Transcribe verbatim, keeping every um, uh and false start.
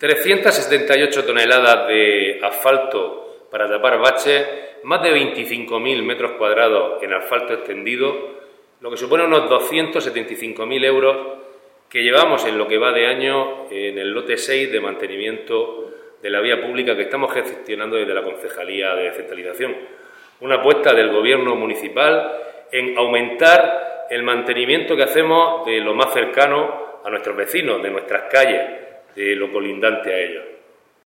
trescientas setenta y ocho toneladas de asfalto para tapar baches, más de veinticinco mil metros cuadrados en asfalto extendido, lo que supone unos doscientos setenta y cinco mil euros que llevamos en lo que va de año en el lote seis de mantenimiento de la vía pública que estamos gestionando desde la Concejalía de Descentralización. Una apuesta del Gobierno municipal en aumentar el mantenimiento que hacemos de lo más cercano a nuestros vecinos, de nuestras calles, de lo colindante a ellos.